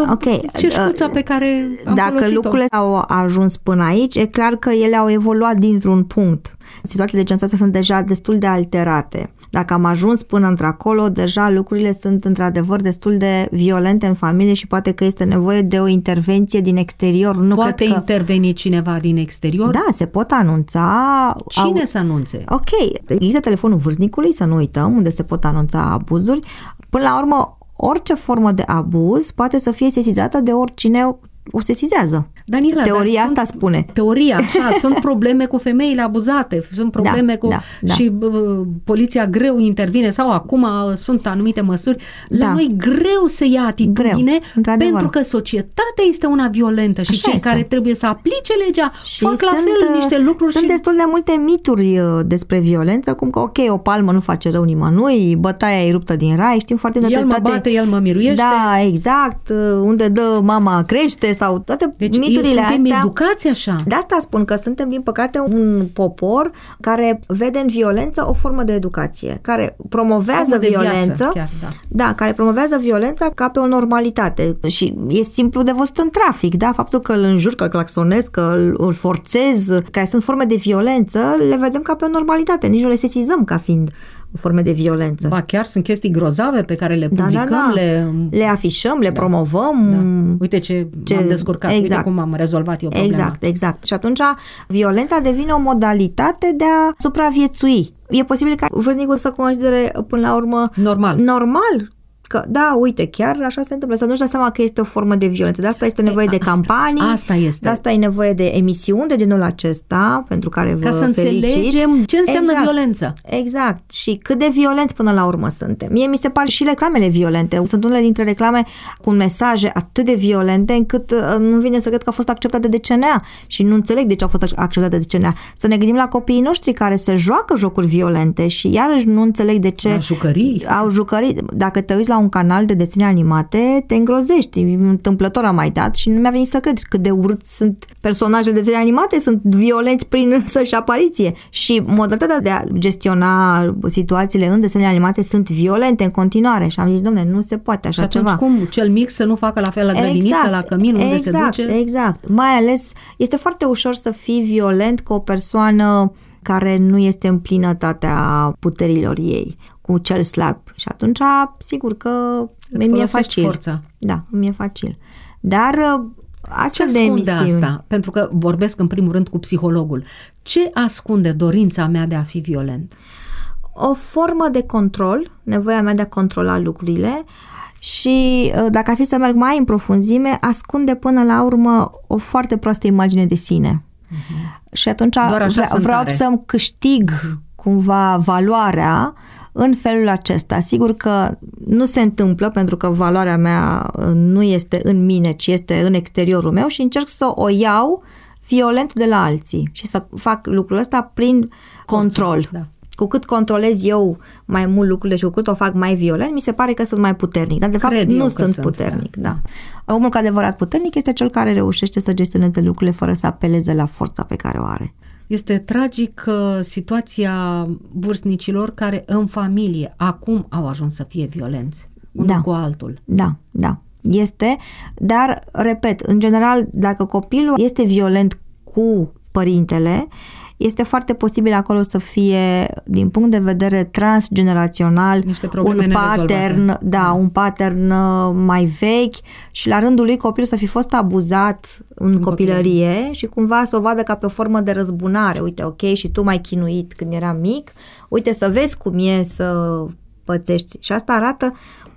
cerșcuța pe care am Dacă folosit-o. lucrurile au ajuns până aici, e clar că ele au evoluat dintr-un punct. Situațiile de genul ăsta sunt deja destul de alterate. Dacă am ajuns până într-acolo, deja lucrurile sunt într-adevăr destul de violente în familie și poate că este nevoie de o intervenție din exterior. Nu Poate cred că... interveni cineva din exterior? Da, se pot anunța. Cine să anunțe? Ok, există telefonul vârstnicului, să nu uităm, unde se pot anunța abuzuri. Până la urmă, orice formă de abuz poate să fie sesizată de oricine o sesizează. Daniela, teoria asta spune. Teoria, așa, sunt probleme cu femeile abuzate, sunt probleme și poliția greu intervine sau acum sunt anumite măsuri. La noi greu se ia atitudine pentru că societatea este una violentă și cei care trebuie să aplice legea și fac la fel niște lucruri. Sunt destul de multe mituri despre violență, cum că o palmă nu face rău nimănui, bătaia e ruptă din rai, știm foarte bine. El mă bate, el mă miruiește. Da, exact, unde dă mama crește sau toate miturile astea. Educați așa. De asta spun că suntem, din păcate, un popor care vede în violență o formă de educație, care promovează violență, care promovează violența ca pe o normalitate. Și e simplu de văzut în trafic, da? Faptul că îl înjur, că îl claxonez, că îl forțez, care sunt forme de violență, le vedem ca pe o normalitate, nici nu le sesizăm ca fiind forme de violență. Ba, chiar sunt chestii grozave pe care le publicăm, le afișăm, le promovăm. Da. Uite ce m-am descurcat, uite cum am rezolvat eu problema. Exact. Și atunci violența devine o modalitate de a supraviețui. E posibil ca vârstnicul să considere până la urmă normal că, da, uite, chiar așa se întâmplă. Să nu-și dea seama că este o formă de violență. De asta este nevoie de campanii. Asta este. De asta e nevoie de emisiuni de genul acesta, pentru care vă felicit. Ca să înțelegem ce înseamnă violență. Exact. Și cât de violenți până la urmă suntem. Mie mi se par și reclamele violente. Sunt unele dintre reclame cu mesaje atât de violente încât nu vine să cred că au fost acceptate de CNA și nu înțeleg de ce au fost acceptate de CNA. Să ne gândim la copiii noștri care se joacă jocuri violente și iarăși nu înțeleg de ce au jucării. Dacă te uiți la un canal de desene animate, te îngrozești. Întâmplător am mai dat și nu mi-a venit să cred cât de urât sunt personajele de desene animate, sunt violenți prin însăși apariție. Și modalitatea de a gestiona situațiile în desene animate sunt violente în continuare. Și am zis, dom'le, nu se poate așa ceva. Și atunci cum? Cel mic să nu facă la fel la grădiniță, la cămin, unde se duce? Exact. Mai ales este foarte ușor să fii violent cu o persoană care nu este în plinătatea puterilor ei, cu cel slab. Și atunci, sigur că mi-e facil. Forța. Da, mi-e facil. Dar astfel de emisiuni... asta? Pentru că vorbesc în primul rând cu psihologul. Ce ascunde dorința mea de a fi violent? O formă de control, nevoia mea de a controla lucrurile și, dacă ar fi să merg mai în profunzime, ascunde până la urmă o foarte proastă imagine de sine. Și atunci vreau să-mi câștig cumva valoarea în felul acesta. Sigur că nu se întâmplă pentru că valoarea mea nu este în mine, ci este în exteriorul meu și încerc să o iau violent de la alții și să fac lucrul ăsta prin control. Da. Cu cât controlez eu mai mult lucrurile și cu cât o fac mai violent, mi se pare că sunt mai puternic. Dar de fapt nu sunt puternic. Da. Omul cu adevărat puternic este cel care reușește să gestioneze lucrurile fără să apeleze la forța pe care o are. Este tragic situația vârstnicilor care în familie acum au ajuns să fie violenți, unul cu altul. Da. Este, dar, repet, în general, dacă copilul este violent cu părintele, este foarte posibil acolo să fie, din punct de vedere transgenerațional, un pattern mai vechi și la rândul lui copilul să fi fost abuzat în copilărie și cumva să o vadă ca pe o formă de răzbunare. Uite, ok, și tu m-ai chinuit când eram mic, uite să vezi cum e să pățești. Și asta arată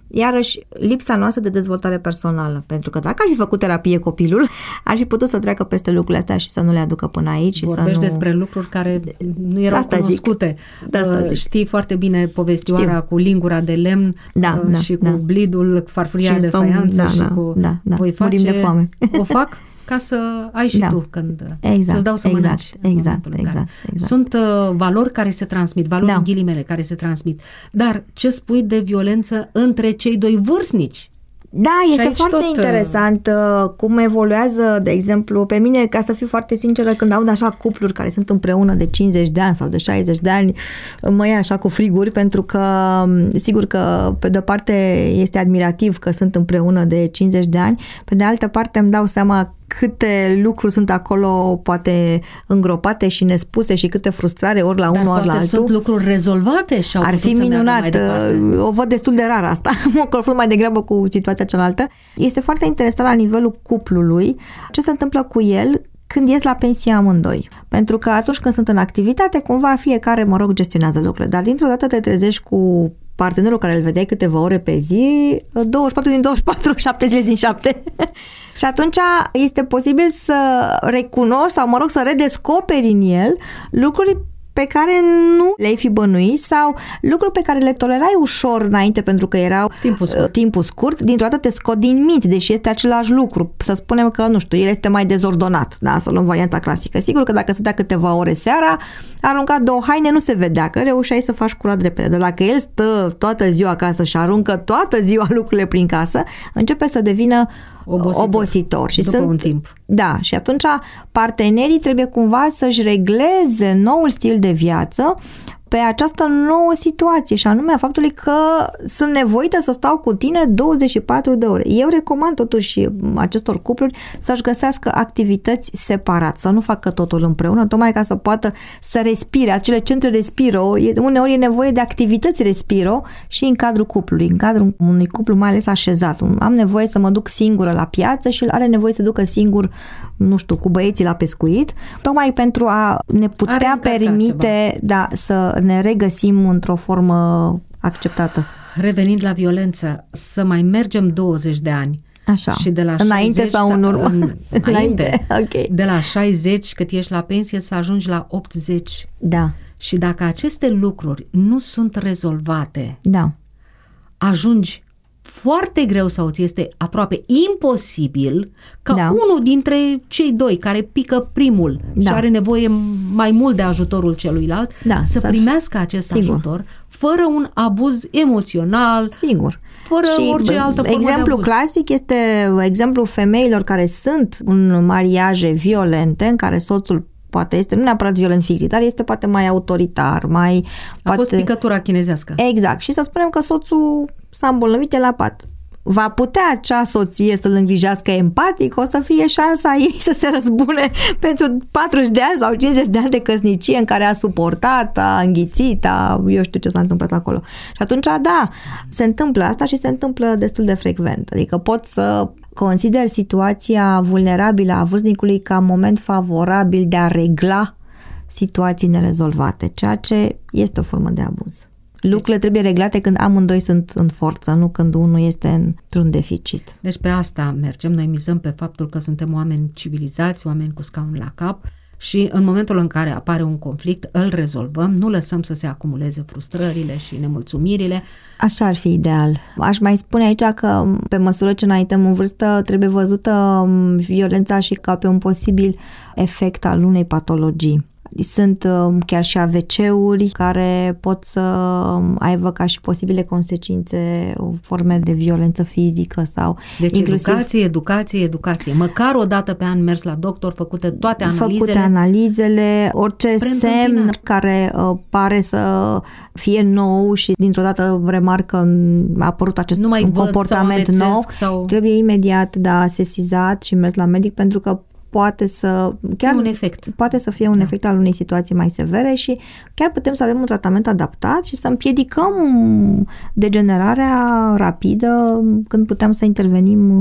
iarăși, lipsa noastră de dezvoltare personală. Pentru că dacă ar fi făcut terapie copilul, ar fi putut să treacă peste lucrurile astea și să nu le aducă până aici. Vorbești despre lucruri care nu erau cunoscute. Știi foarte bine povestioara cu lingura de lemn și cu blidul, farfuria de faianță și cu... Voi face... Murim de foame. O fac ca să ai și tu când să-ți dau să mănânci. Exact. Sunt valori care se transmit, valori în ghilimele care se transmit. Dar ce spui de violență între cei doi vârstnici? Da, este foarte interesant cum evoluează, de exemplu, pe mine, ca să fiu foarte sinceră, când aud așa cupluri care sunt împreună de 50 de ani sau de 60 de ani, mă ia așa cu friguri, pentru că, sigur că, pe de-o parte, este admirativ că sunt împreună de 50 de ani, pe de altă parte îmi dau seama câte lucruri sunt acolo poate îngropate și nespuse și câte frustrare ori la unul ori la altul. Sunt lucruri rezolvate și ar fi minunat. O văd destul de rar asta. Mă confrunt mai degrabă cu situația cealaltă. Este foarte interesant la nivelul cuplului ce se întâmplă cu el când ies la pensie amândoi. Pentru că atunci când sunt în activitate, cumva fiecare, gestionează lucrurile. Dar dintr-o dată te trezești cu partenerul care îl vedeai câteva ore pe zi, 24 din 24, 7 zile din 7. Și atunci este posibil să recunoști sau, să redescoperi în el lucruri pe care nu le-ai fi bănuit sau lucruri pe care le tolerai ușor înainte pentru că erau timpul scurt, dintr-o dată te scot din minți, deși este același lucru. Să spunem că, nu știu, el este mai dezordonat, să luăm varianta clasică. Sigur că dacă stătea câteva ore seara, arunca 2 haine, nu se vedea, că reușeai să faci curat repede. Dar dacă el stă toată ziua acasă și aruncă toată ziua lucrurile prin casă, începe să devină obositor. Și după un timp. Da, și atunci partenerii trebuie cumva să-și regleze noul stil de viață pe această nouă situație și anume a faptului că sunt nevoită să stau cu tine 24 de ore. Eu recomand totuși acestor cupluri să-și găsească activități separat, să nu facă totul împreună, tocmai ca să poată să respire. Acele centre respiro, uneori e nevoie de activități respiro și în cadrul cuplului, în cadrul unui cuplu mai ales așezat. Am nevoie să mă duc singură la piață și el are nevoie să ducă singur, nu știu, cu băieții la pescuit, tocmai pentru a ne putea permite să ne regăsim într-o formă acceptată. Revenind la violență, să mai mergem 20 de ani. Așa. Și de la înainte 60 sau în urmă? Înainte. Okay. De la 60, cât ești la pensie, să ajungi la 80. Da. Și dacă aceste lucruri nu sunt rezolvate, ajungi foarte greu sau ți este aproape imposibil ca unul dintre cei doi care pică primul și are nevoie mai mult de ajutorul celuilalt să primească acest ajutor fără un abuz emoțional, fără orice altă formă de exemplu abuz. Clasic este exemplul femeilor care sunt în mariaje violente în care soțul poate este nu neapărat violent fizic, dar este poate mai autoritar, A fost picătura chinezească. Exact. Și să spunem că soțul s-a îmbolnăvit, e la pat. Va putea acea soție să-l îngrijească empatic, o să fie șansa ei să se răzbune pentru 40 de ani sau 50 de ani de căsnicie în care a suportat, a înghițit, eu știu ce s-a întâmplat acolo. Și atunci, se întâmplă asta și se întâmplă destul de frecvent. Adică pot să consider situația vulnerabilă a vârstnicului ca moment favorabil de a regla situații nerezolvate, ceea ce este o formă de abuz. Lucrurile trebuie reglate când amândoi sunt în forță, nu când unul este într-un deficit. Deci pe asta mergem, noi mizăm pe faptul că suntem oameni civilizați, oameni cu scaun la cap și în momentul în care apare un conflict, îl rezolvăm, nu lăsăm să se acumuleze frustrările și nemulțumirile. Așa ar fi ideal. Aș mai spune aici că pe măsură ce înaintăm în vârstă, trebuie văzută violența și ca pe un posibil efect al unei patologii. Sunt chiar și AVC-uri care pot să aibă ca și posibile consecințe forme de violență fizică sau deci inclusiv educație. Măcar o dată pe an mers la doctor, făcute toate analizele, orice semn care pare să fie nou și dintr-o dată remarcă a apărut acest comportament nou, trebuie imediat sesizat și mers la medic pentru că poate să fie un efect al unei situații mai severe și chiar putem să avem un tratament adaptat și să împiedicăm degenerarea rapidă când putem să intervenim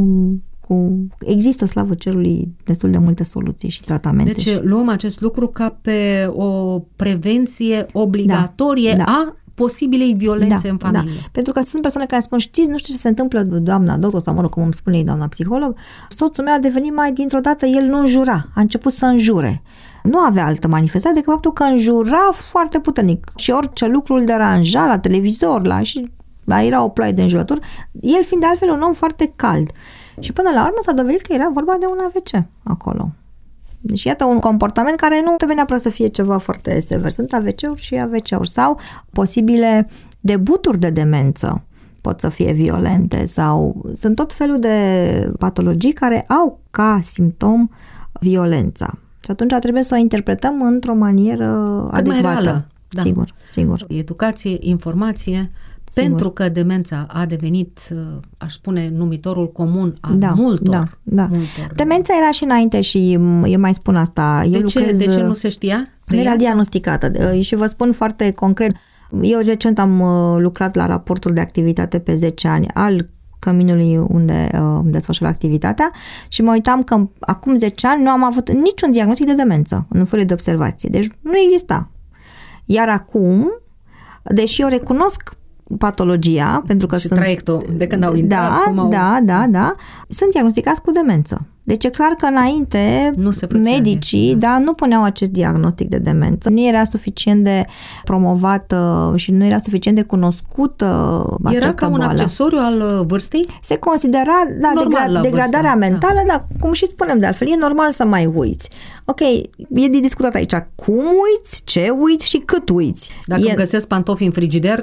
există, slavă cerului, destul de multe soluții și tratamente. Deci luăm acest lucru ca pe o prevenție obligatorie a posibilei violențe în familie. Da. Pentru că sunt persoane care spun, știți, nu știu ce se întâmplă, doamna doctor, sau mă rog, cum îmi spune doamna psiholog, soțul meu a devenit mai dintr-o dată, el nu înjura, a început să înjure. Nu avea altă manifestare decât faptul că înjura foarte puternic și orice lucru îl deranja la televizor, și era o ploaie de înjurături, el fiind de altfel un om foarte cald. Și până la urmă s-a dovedit că era vorba de un AVC acolo. Deci iată un comportament care nu trebuie neapărat să fie ceva foarte sever. Sunt AVC-uri și AVC-uri sau posibile debuturi de demență pot să fie violente sau sunt tot felul de patologii care au ca simptom violența. Și atunci trebuie să o interpretăm într-o manieră adecvată. Mai reală. Da. Sigur. Educație, informație, pentru că demența a devenit, aș spune, numitorul comun al multor. Demența era și înainte și eu mai spun asta. De ce nu se știa? Nu era diagnosticată și vă spun foarte concret. Eu recent am lucrat la raportul de activitate pe 10 ani al căminului unde desfășura activitatea și mă uitam că acum 10 ani nu am avut niciun diagnostic de demență în folie de observație. Deci nu exista. Iar acum, deși eu recunosc patologia, pentru că și traiectul de când au intrat, da, sunt diagnosticați cu demență. Deci e clar că înainte medicii nu puneau acest diagnostic de demență. Nu era suficient de promovată și nu era suficient de cunoscută această boală. Era ca un accesoriu al vârstei? Se considera degradarea mentală, cum și spunem de altfel, e normal să mai uiți. Ok, e de discutat aici cum uiți, ce uiți și cât uiți. Dacă îmi găsesc pantofi în frigider,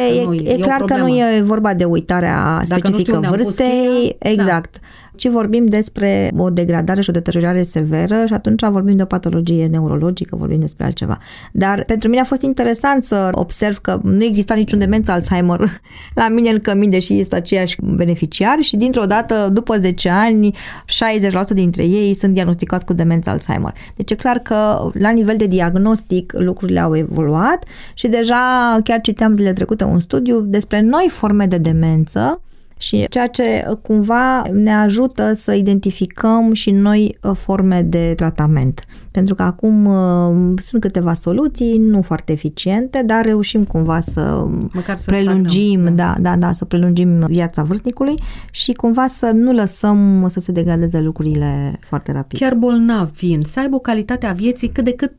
e clar că nu e vorba de uitarea specifică vârstei. Exact. Ci vorbim despre o degradare și o deteriorare severă și atunci vorbim de o patologie neurologică, vorbim despre altceva. Dar pentru mine a fost interesant să observ că nu exista niciun demență Alzheimer la mine în cămin, deși este aceiași beneficiari și dintr-o dată, după 10 ani, 60% dintre ei sunt diagnosticați cu demență Alzheimer. Deci e clar că la nivel de diagnostic lucrurile au evoluat și deja chiar citeam zilele trecute un studiu despre noi forme de demență și ceea ce cumva ne ajută să identificăm și noi forme de tratament. Pentru că acum sunt câteva soluții, nu foarte eficiente, dar reușim cumva să prelungim, să prelungim viața vârstnicului și cumva să nu lăsăm să se degradeze lucrurile foarte rapid. Chiar bolnav fiind, să aibă o calitate a vieții cât de cât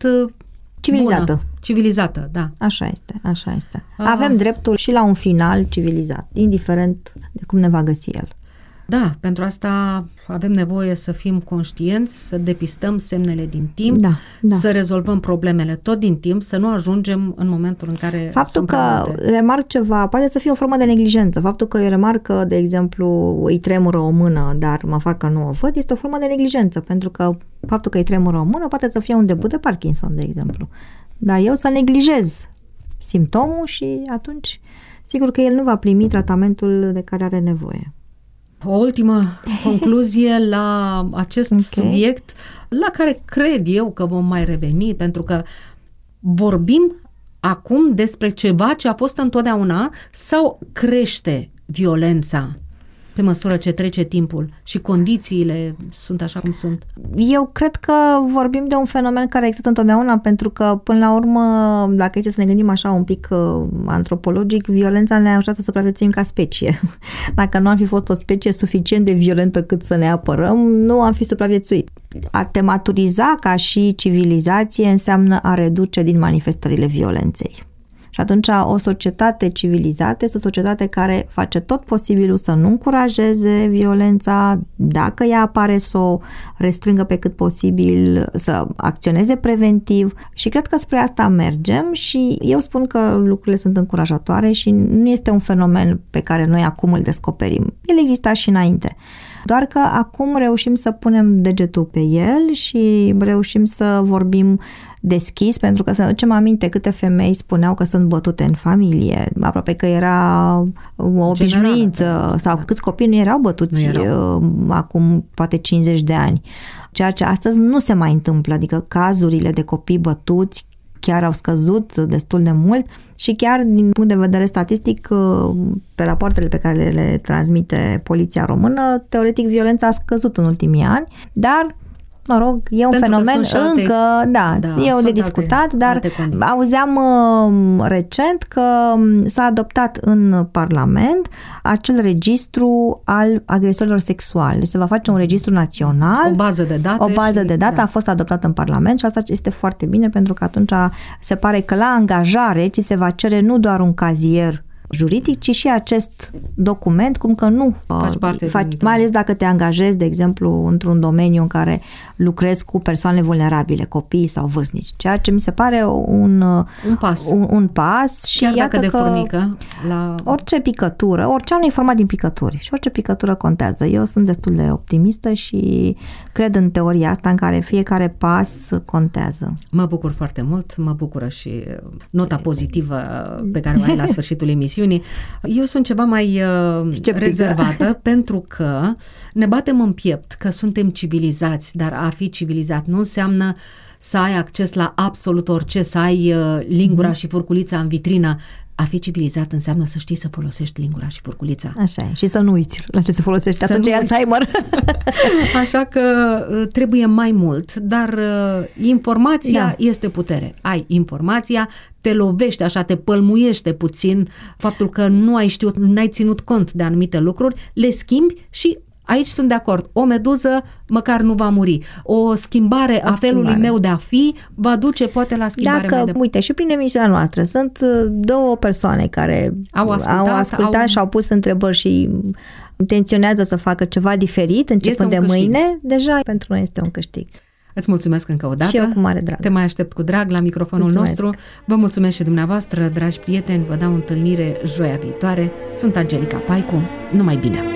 civilizată, da. Așa este. Avem dreptul și la un final civilizat, indiferent de cum ne va găsi el. Da, pentru asta avem nevoie să fim conștienți, să depistăm semnele din timp, să rezolvăm problemele tot din timp, să nu ajungem în momentul în care faptul că remarc ceva, poate să fie o formă de neglijență. Faptul că eu remarc că, de exemplu, îi tremură o mână, dar mă fac că nu o văd, este o formă de neglijență, pentru că faptul că îi tremură o mână poate să fie un debut de Parkinson, de exemplu. Dar eu să neglijez simptomul și atunci sigur că el nu va primi tratamentul de care are nevoie. O ultimă concluzie la acest subiect, la care cred eu că vom mai reveni, pentru că vorbim acum despre ceva ce a fost întotdeauna sau crește violența pe măsură ce trece timpul și condițiile sunt așa cum sunt? Eu cred că vorbim de un fenomen care există întotdeauna, pentru că, până la urmă, dacă este să ne gândim așa un pic antropologic, violența ne-a ajutat să supraviețuim ca specie. Dacă nu am fi fost o specie suficient de violentă cât să ne apărăm, nu am fi supraviețuit. A te maturiza ca și civilizație înseamnă a reduce din manifestările violenței. Și atunci o societate civilizată este o societate care face tot posibilul să nu încurajeze violența, dacă ea apare să o restrângă pe cât posibil, să acționeze preventiv și cred că spre asta mergem și eu spun că lucrurile sunt încurajatoare și nu este un fenomen pe care noi acum îl descoperim. El exista și înainte. Doar că acum reușim să punem degetul pe el și reușim să vorbim deschis, pentru că să ne ducem aminte câte femei spuneau că sunt bătute în familie, aproape că era o obișnuință, sau câți copii nu erau bătuți acum poate 50 de ani. Ceea ce astăzi nu se mai întâmplă, adică cazurile de copii bătuți chiar au scăzut destul de mult și chiar din punct de vedere statistic, pe rapoartele pe care le transmite Poliția Română, teoretic violența a scăzut în ultimii ani, dar mă rog, e un fenomen încă, e de discutat, dar auzeam recent că s-a adoptat în Parlament acel registru al agresorilor sexuali. Deci se va face un registru național. O bază de date. A fost adoptat în Parlament și asta este foarte bine, pentru că atunci se pare că la angajare ți se va cere nu doar un cazier juridic, ci și acest document, cum că nu faci, mai ales dacă te angajezi, de exemplu, într-un domeniu în care lucrezi cu persoane vulnerabile, copii sau vârstnici, ceea ce mi se pare un pas și chiar iată dacă de că furnică orice picătură, orice e format din picături și orice picătură contează. Eu sunt destul de optimistă și cred în teoria asta în care fiecare pas contează. Mă bucur foarte mult, mă bucură și nota pozitivă pe care o ai la sfârșitul emisiunii. Eu sunt ceva mai rezervată pentru că ne batem în piept că suntem civilizați, dar a fi civilizat nu înseamnă să ai acces la absolut orice, să ai lingura și furculița în vitrină. A fi civilizat înseamnă să știi să folosești lingura și furculița. Așa e. Și să nu uiți la ce se folosește, atunci e Alzheimer. Așa că trebuie mai mult, dar informația este putere. Ai informația, te lovește așa, te pălmuiește puțin faptul că nu ai știut, n-ai ținut cont de anumite lucruri, le schimbi și aici sunt de acord. O meduză măcar nu va muri. O schimbare a felului meu de a fi va duce poate la schimbare mai departe. Uite, și prin emisiunea noastră sunt două persoane care au ascultat și au pus întrebări și intenționează să facă ceva diferit începând de mâine. Deja pentru noi este un câștig. Îți mulțumesc încă o dată. Și eu cu mare drag. Te mai aștept cu drag la microfonul nostru. Vă mulțumesc și dumneavoastră, dragi prieteni. Vă dau întâlnire joia viitoare. Sunt Angelica Paicu. Numai bine!